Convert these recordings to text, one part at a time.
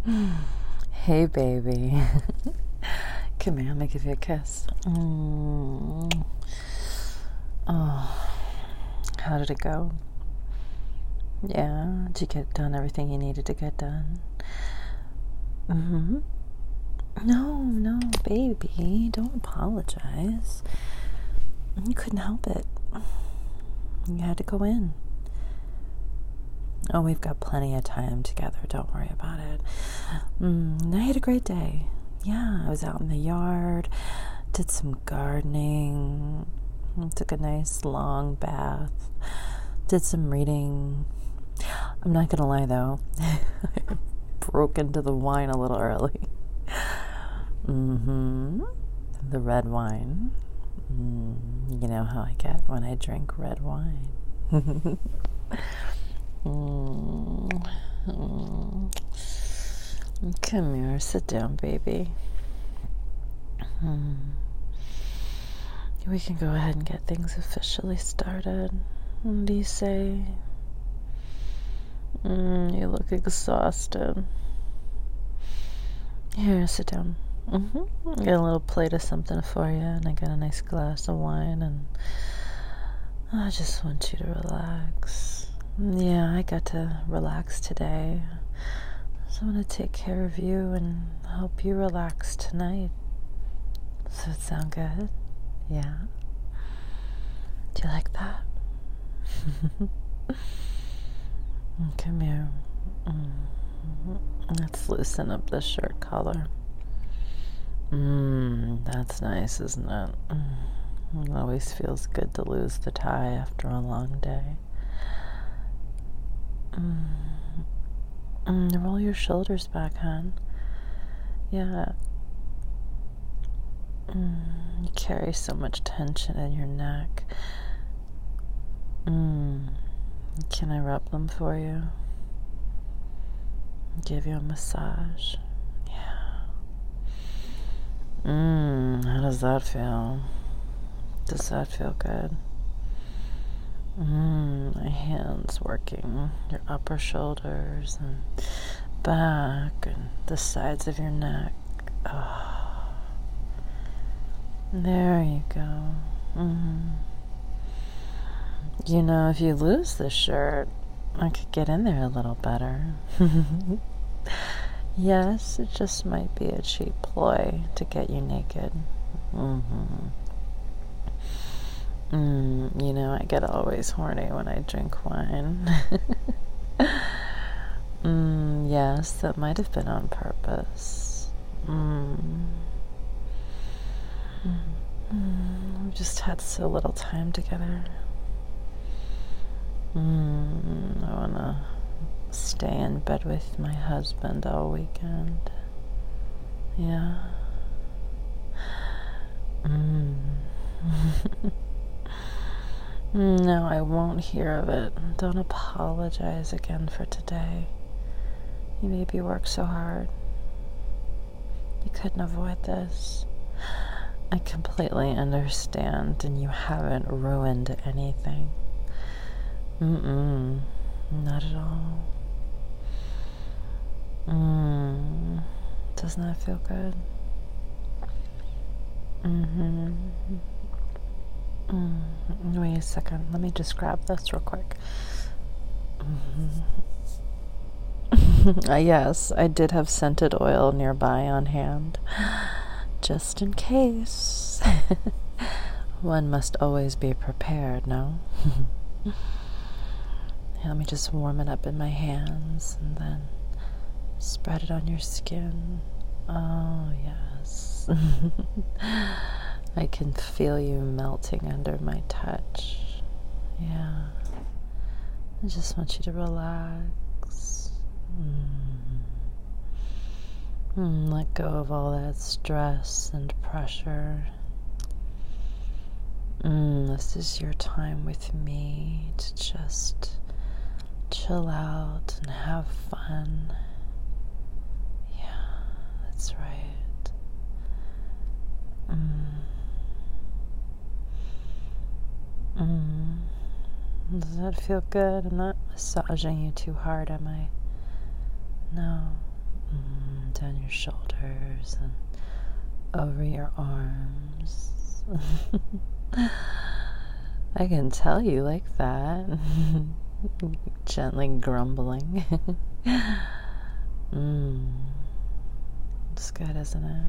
Hey, baby. Come here, let me give you a kiss. Oh, how did it go? Yeah, did you get done everything you needed to get done? No, baby, don't apologize. You couldn't help it. You had to go in. Oh, we've got plenty of time together. Don't worry about it. I had a great day. Yeah, I was out in the yard, did some gardening, took a nice long bath, did some reading. I'm not gonna lie though, I broke into the wine a little early. The red wine. You know how I get when I drink red wine. Come here, sit down, baby. We can go ahead and get things officially started. What do you say? You look exhausted. Here, sit down. I got a little plate of something for you, and I got a nice glass of wine, and I just want you to relax. Yeah, I got to relax today. So I want to take care of you and help you relax tonight. Does that sound good? Yeah? Do you like that? Come here. Let's loosen up the shirt collar. That's nice, isn't it? It always feels good to lose the tie after a long day. Roll your shoulders back, hon. Yeah. You carry so much tension in your neck. Can I rub them for you? Give you a massage? Yeah. How does that feel? Does that feel good? My hands working your upper shoulders and back and the sides of your neck. Oh. There you go. You know, if you lose this shirt, I could get in there a little better. Yes, it just might be a cheap ploy to get you naked. You know, I get always horny when I drink wine. Yes, that might have been on purpose. We just had so little time together. I want to stay in bed with my husband all weekend. Yeah. No, I won't hear of it. Don't apologize again for today. You made me work so hard. You couldn't avoid this. I completely understand, and you haven't ruined anything. Not at all. Doesn't that feel good? Wait a second. Let me just grab this real quick. Yes, I did have scented oil nearby on hand. Just in case. One must always be prepared, no? Let me just warm it up in my hands and then spread it on your skin. Oh, yes. I can feel you melting under my touch. Yeah. I just want you to relax. Let go of all that stress and pressure. This is your time with me to just chill out and have fun. Yeah, that's right. Does that feel good? I'm not massaging you too hard, am I? No. down your shoulders and over your arms. I can tell you like that. Gently grumbling. It's good, isn't it?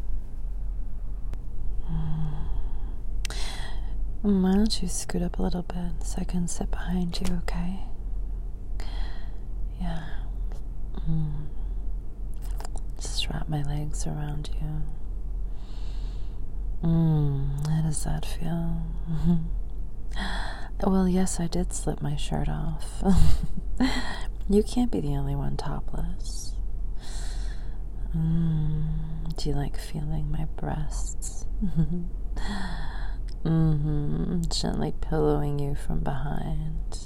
Why don't you scoot up a little bit so I can sit behind you, okay? Yeah. Just wrap my legs around you. How does that feel? Well, yes, I did slip my shirt off. You can't be the only one topless. Do you like feeling my breasts? Gently pillowing you from behind.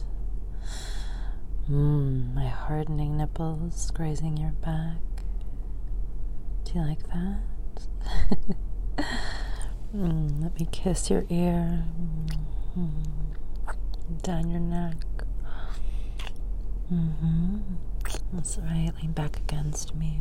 My hardening nipples grazing your back. Do you like that? Let me kiss your ear. Down your neck. That's right. Lean back against me.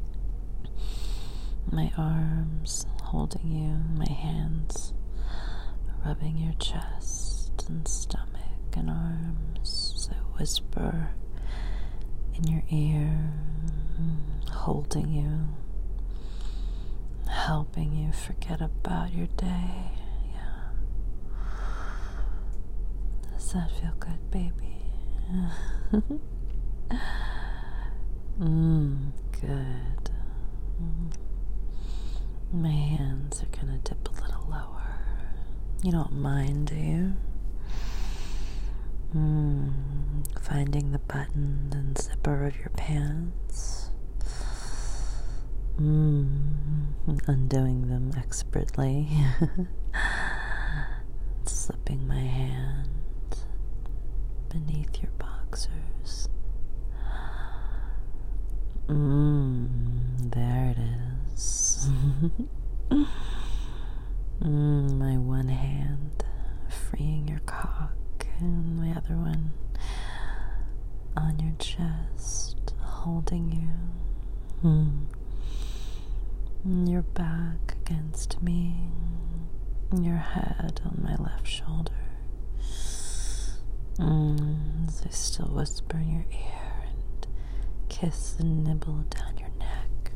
My arms holding you, my hands rubbing your chest and stomach and arms. So whisper in your ear, holding you, helping you forget about your day. Yeah. Does that feel good, baby? Good. My hands are gonna dip a little lower. You don't mind, do you? Finding the button and zipper of your pants. Undoing them expertly. Slipping my hand beneath your boxers. There it is. My one hand freeing your cock and my other one on your chest, holding you. Your back against me, your head on my left shoulder. As I still whisper in your ear and kiss and nibble down your neck.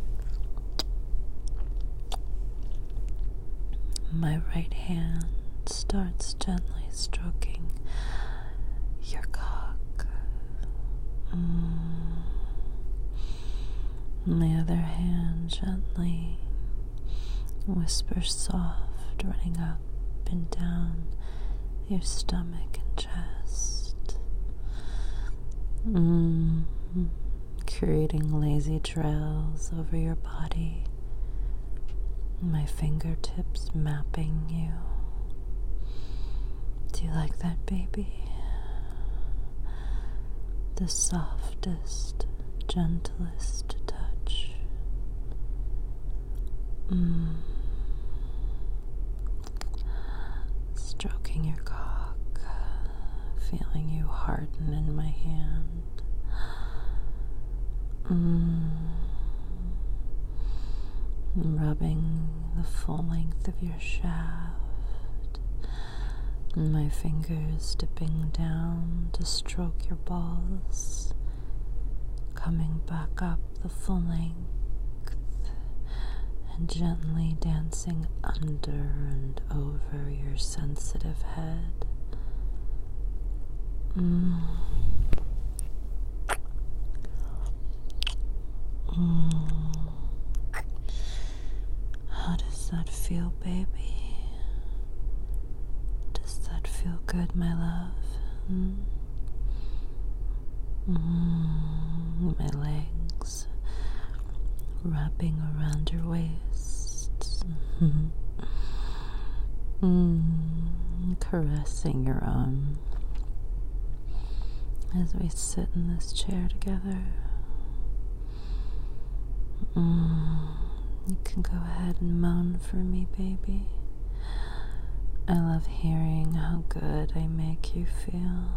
My right hand starts gently stroking your cock. My other hand gently whispers soft, running up and down your stomach and chest. Creating lazy trails over your body. My fingertips mapping you. Do you like that, baby? The softest, gentlest touch. Stroking your cock, feeling you harden in my hand. Rubbing the full length of your shaft. My fingers dipping down to stroke your balls. Coming back up the full length. And gently dancing under and over your sensitive head. How does that feel, baby? Does that feel good, my love? My legs wrapping around your waist. Caressing your arm as we sit in this chair together. You can go ahead and moan for me, baby. I love hearing how good I make you feel.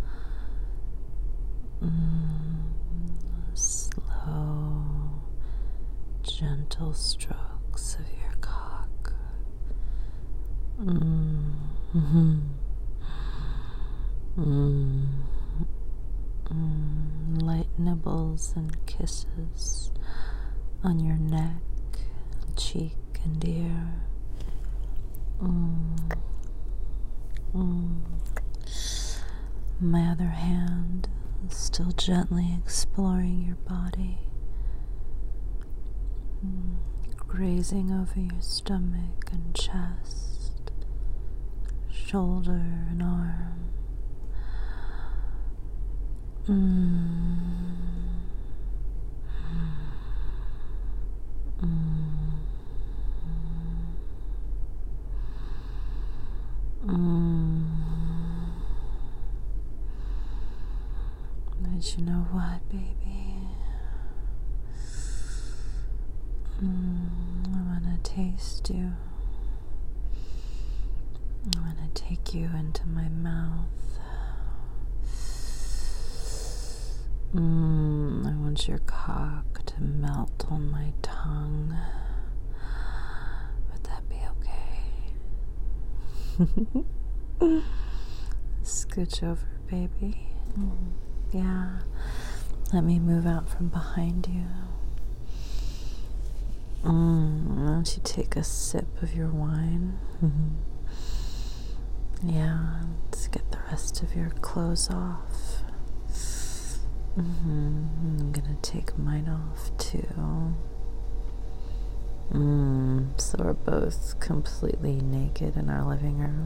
Slow, gentle strokes of your cock. Mm-hmm. Light nibbles and kisses on your neck, cheek, and ear. My other hand still gently exploring your body, grazing over your stomach and chest, shoulder and arm. But you know what, baby? I want to taste you. I want to take you into my mouth. I want your cock to melt on my tongue. Would that be okay? Scooch over, baby. Yeah. Let me move out from behind you. Why don't you take a sip of your wine? Yeah, let's get the rest of your clothes off. I'm gonna take mine off too. So we're both completely naked in our living room.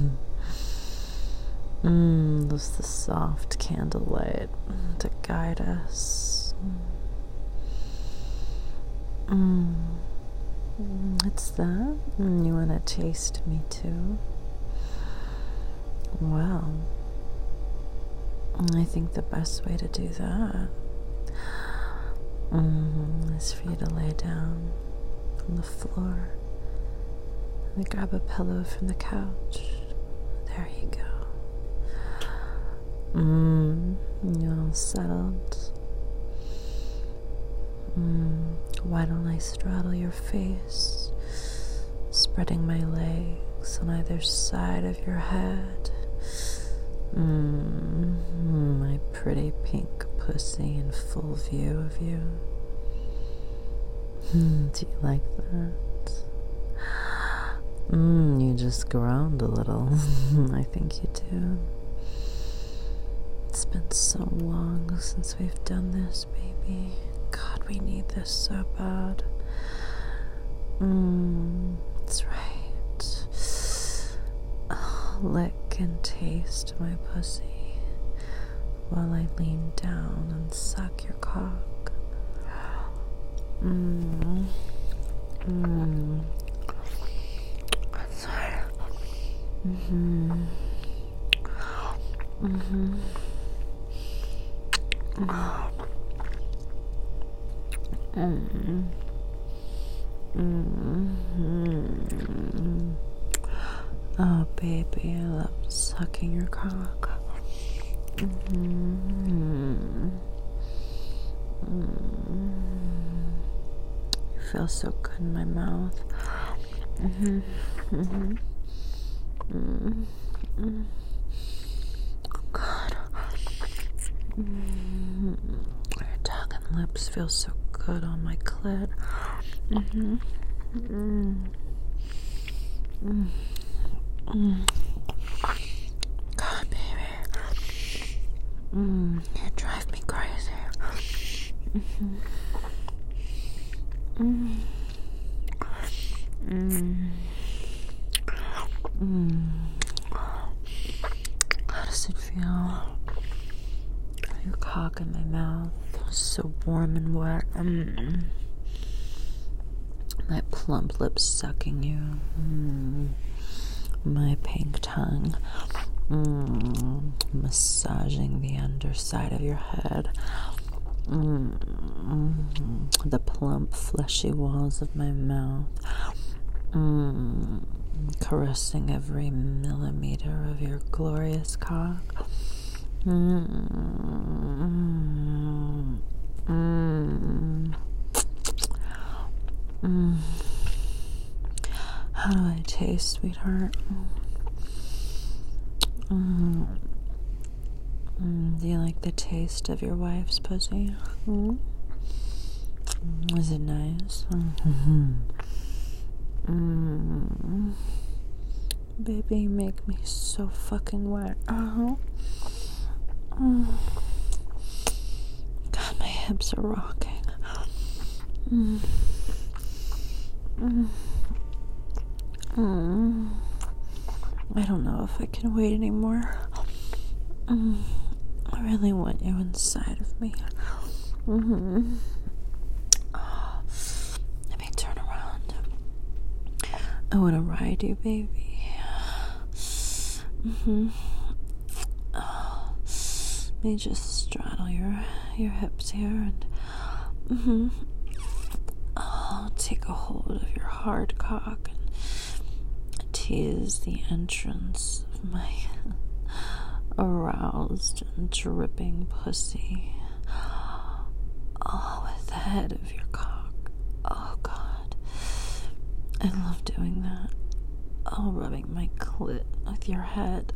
There's the soft candlelight to guide us. What's that? You want to taste me too? Well, I think the best way to do that is for you to lay down on the floor. Let me grab a pillow from the couch. There you go. You're all settled. Why don't I straddle your face, spreading my legs on either side of your head? My pretty pink pussy in full view of you. Do you like that? You just groaned a little. I think you do. It's been so long since we've done this, baby. God, we need this so bad. That's right. Lick and taste my pussy while I lean down and suck your cock. Sorry. Oh, baby, I love sucking your cock. You feel so good in my mouth. Oh, God. Your tongue and lips feel so good on my clit. God, baby. You drive me crazy. How does it feel? Your cock in my mouth, so warm and wet. My plump lips sucking you. My pink tongue massaging the underside of your head. The plump, fleshy walls of my mouth. Caressing every millimeter of your glorious cock. How do I taste, sweetheart? Do you like the taste of your wife's pussy? Is it nice? Baby, you make me so fucking wet. God, my hips are rocking. I don't know if I can wait anymore. I really want you inside of me. Let me turn around. I want to ride you, baby. Let me just straddle your hips here and I'll take a hold of your hard cock and tease the entrance of my aroused and dripping pussy. With the head of your cock. Oh God, I love doing that. Rubbing my clit with your head.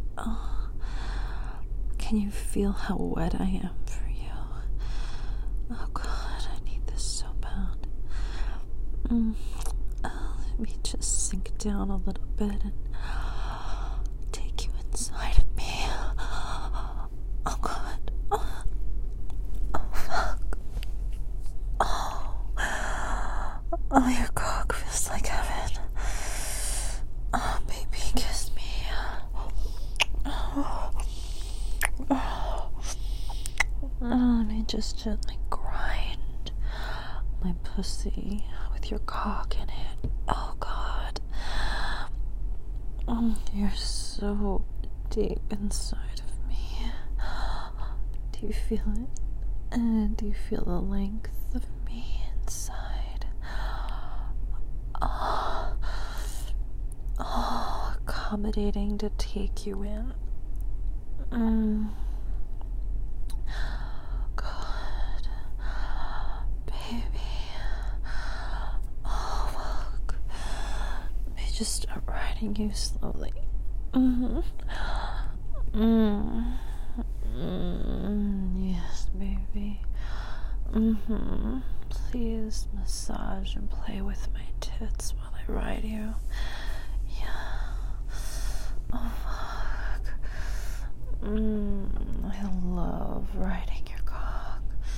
Can you feel how wet I am for you? Oh God, I need this so bad. Let me just sink down a little bit and take you inside of me. Oh God. Oh fuck. Oh, your cock feels like heaven. Oh, baby, kiss me. Let me just gently grind my pussy with your cock in it. Oh God. You're so deep inside of me. Do you feel it? Do you feel the length of me inside? Accommodating to take you in. God, baby. Fuck. Let me just start riding you slowly. Yes, baby. Please massage and play with my tits while I ride you. Yeah. Oh, fuck. I love riding your cock.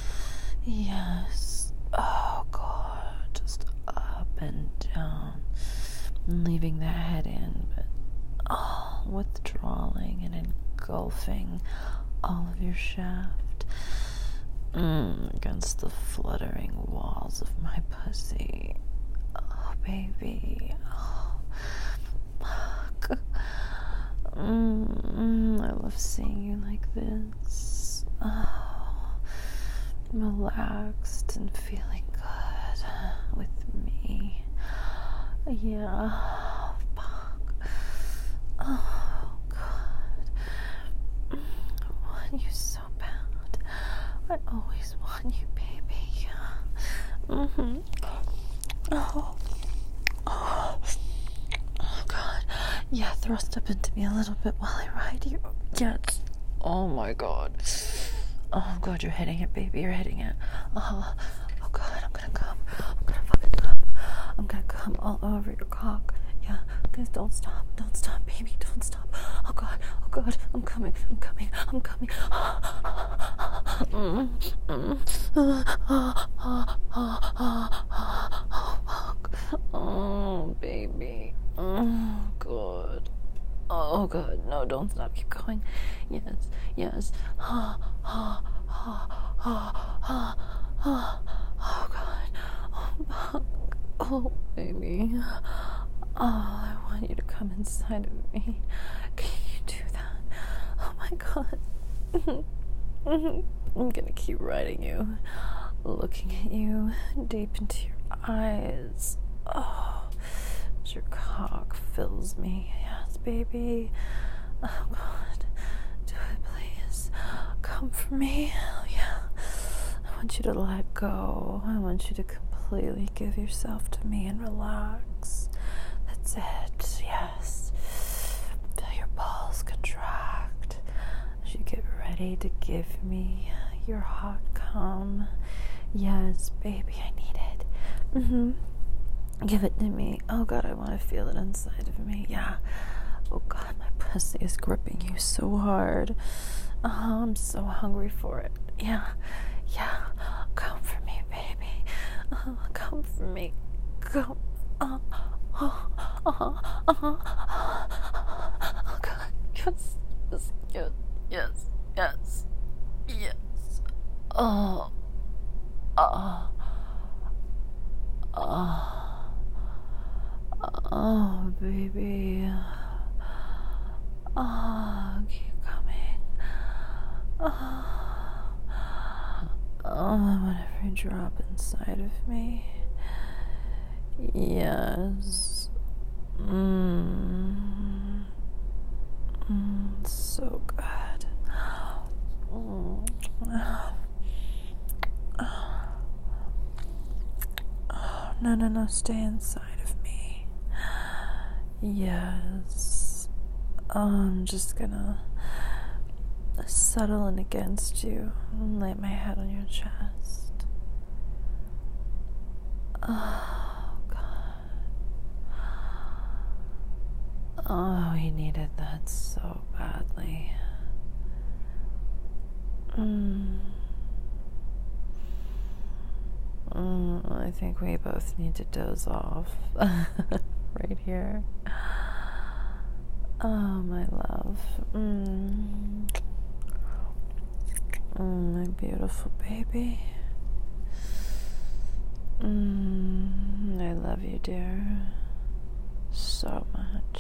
Yes. Oh, God. Just up and down. Leaving the head in, but withdrawing and engulfing all of your shaft against the fluttering walls of my pussy. Oh, baby. Oh, fuck. I love seeing you like this. Relaxed and feeling good with me. Yeah. Fuck. Oh, God. I want you so bad. I always want you, baby. Oh, God. Yeah, thrust up into me a little bit while I ride you. Yes. Oh, my God. Oh, God, you're hitting it, baby. You're hitting it. Oh, God, I'm gonna come. I'm gonna fucking come. I'm gonna come all over your cock. Yeah, guys, don't stop, baby, don't stop. Oh God, I'm coming. Oh, baby. Oh, God. Oh, God, no, don't stop, keep going. Yes. Oh, God. Oh, oh, baby. Oh, I want you to come inside of me. Can you do that? Oh my God. I'm gonna keep riding you, looking at you deep into your eyes. Oh, as your cock fills me. Yes, baby. Oh God. Do it, please. Come for me. Oh yeah. I want you to let go. I want you to completely give yourself to me and relax. That's it. Yes. Feel your balls contract as you get ready to give me your hot cum. Yes, baby, I need it. Give it to me. Oh God, I want to feel it inside of me. Yeah. Oh God, my pussy is gripping you so hard. I'm so hungry for it. Yeah. Come for me, baby. Come for me. Come. Oh God. Yes. Oh. Oh, baby. Oh, keep coming. Whatever drop inside of me. Yes. So good. No, stay inside of me. Yes. I'm just gonna settle in against you and lay my head on your chest. Oh, God. Oh, he needed that so badly. I think we both need to doze off right here. Oh, my love. My beautiful baby. I love you, dear, so much.